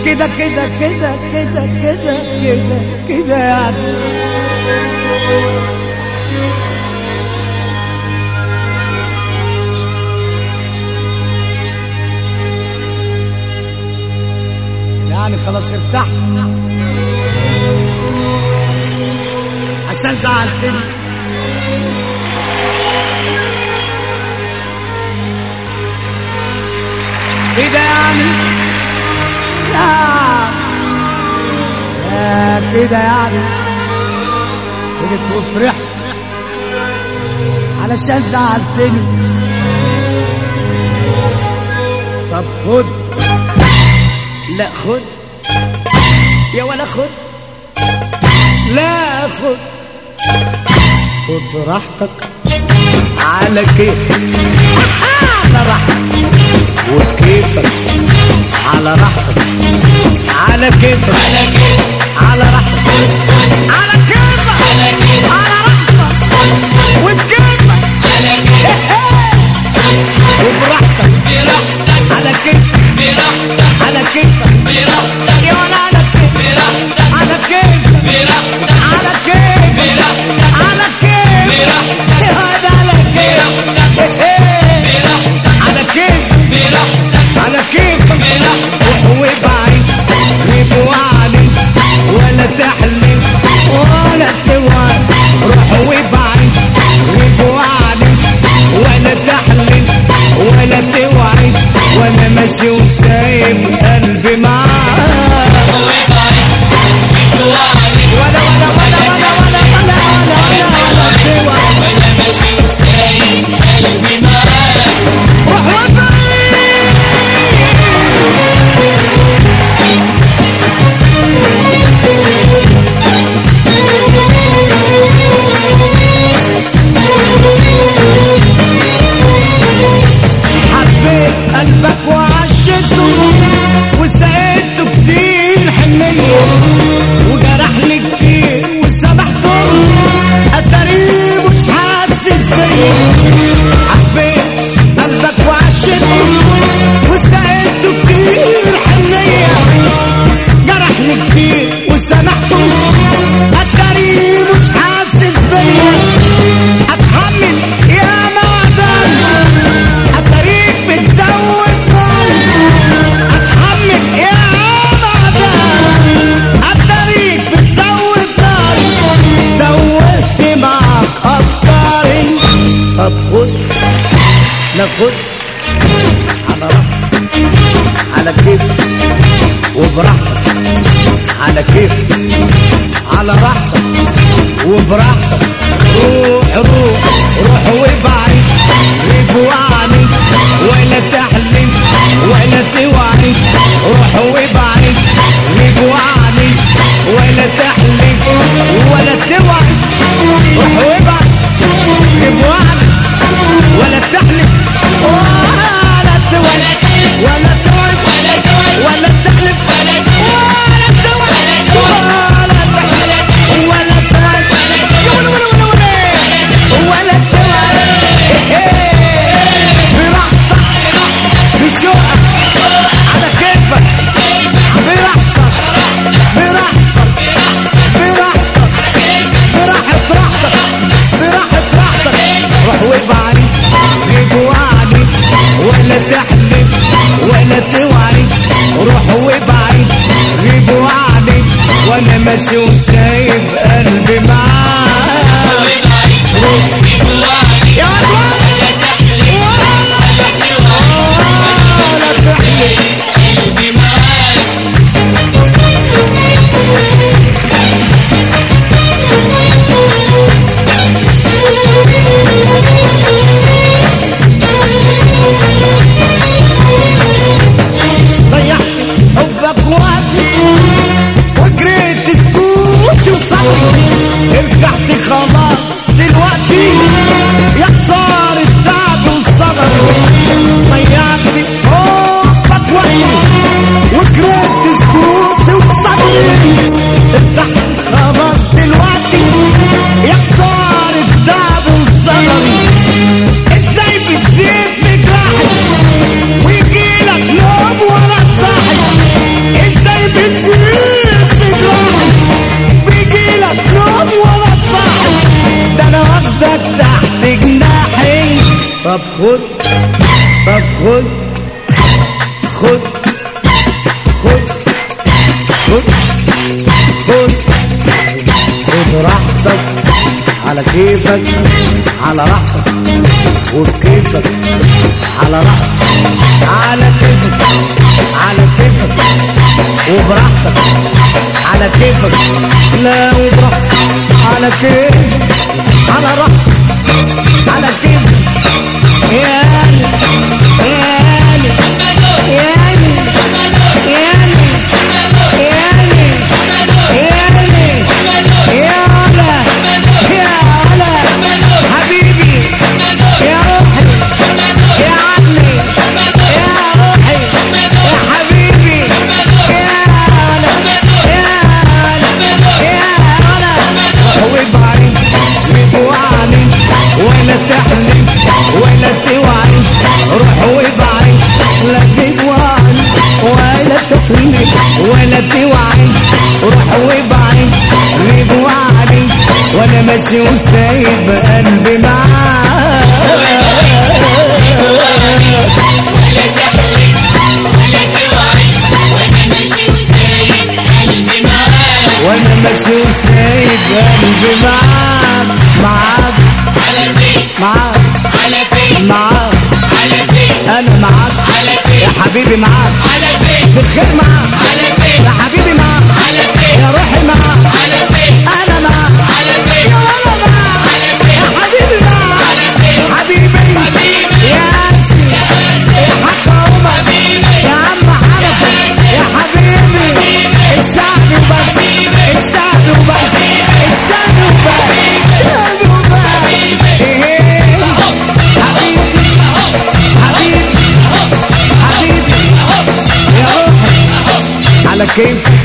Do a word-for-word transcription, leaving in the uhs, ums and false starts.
كده كده كده كده كده كده كده يعني. يعني خلاص ارتحت عشان زعلتني. كده يعني لا لا كده يعني كنت وفرحت علشان زعلتني. طب خد لا خد يا ولا خد لا خد خد راحتك على كيفك على راحتك وكيفك على راحتك على كيفك على راحتك على كيفك على راحتك وكيفك وبراحتك على كيفك على كيفك يا ولا على كيفك على كيفك على كيفك على كيفك هذا على كيفك على كيفك على كيفك وهو بعيد وبوعلي ولا تحلم ولا توعد. روح وبعيد وبوعلي ولا تحلم ولا توعد. وانا ماشي وسايب قلبي معاك ولا ولا ولا ولا ولا ولا ولا ولا توعد. وانا ماشي وسايب قلبي معاك روح وبعيد. حبيت قلبك وعشته وسقيته كتير حنية وجرحني كتير وسامحته اتاريه مش حاسس بيا. حبيت قلبك وعشته وسقيته كتير حنية جرحني كتير وسامحته اتاريه مش حاسس بيا. اتحمل يا معدن اتاريك بتزود نار. اتحمل يا معدن اتاريك بتزود نار. دوست معاك افكاري. طب خد لا خد على راحتك على كيفك وبراحتك على كيفك على راحتك وبراحتك. روح روح روح وبعيد وبوعلي ولا تحلم ولا توعد. روح وبعيد وبوعلي ولا تحلم ولا توعد. روح وبعيد وبوعلي ولا تحلم ولا توعد ولا توعد ولا تحلم ولا توعد ولا تحلم ولا توعد ولا توعد. براحتك بشوقك على كيفك براحتك براحتك براحتك براحة راحتك براحة راحتك. روح وبعيد وبوعدي ولا تحلم ولا توعد. روح وبعيد وبوعدي وانا ماشي وسايب قلبي معاك. يا ولا تحلم ولا تحلم قلبي معاك. ضيعت حبك وقتي وجريت سكوتي وصبري. رجعت خلاص دلوقتي يا خسارة التعب والصبر. ضيعت حبك وقتي وجريت سكوتي وصبري. رجعت خلاص دلوقتي يا خسارة التعب والصبر. ازاي بتزيد في جراحي ويجيلك نوم ولا تصاحي. ازاي طب خد طب خد خد خد خد خد خد راحتك على كيفك على راحتك وبكيفك على راحتك على كيفك على كيفك وبراحتك على كيفك لا وبراحتك على كيفك على راحتك على كيفك يالي يالي يالي يالي يالي يالي يالا يالا حبيبي يا روحي يا عقلي يا روحي يا حبيبي يالا يالا يالا وبعين وبوعني ولا تحلم ولا توعي روح وبعين لا تجوعني ولا تحلم ولا توعي روح وبعين رجوعني وانا ماشي وسايب قلبي معاك ولا تحلم ولا توعي وانا ماشي وسايب قلبي معاك وانا ماشي وسايب قلبي معاك معاك على فين معاك على فين معاك على فين انا معاك على فين يا حبيبي معاك على فين في الخير معاك على فين يا حبيبي معاك على فين يا روحي معاك على فين انا معاك على فين يا وانا معاك على فين يا حبيبي معاك على فين حبيبي حبيبي يا اسي يا حق عمر يا عم حنفي يا حبيبي الشعب وبس الشعب وبس الشعب وبس الشعب وبس إيه. حبيبي حبيبي حبيبي يا روحي على كيفك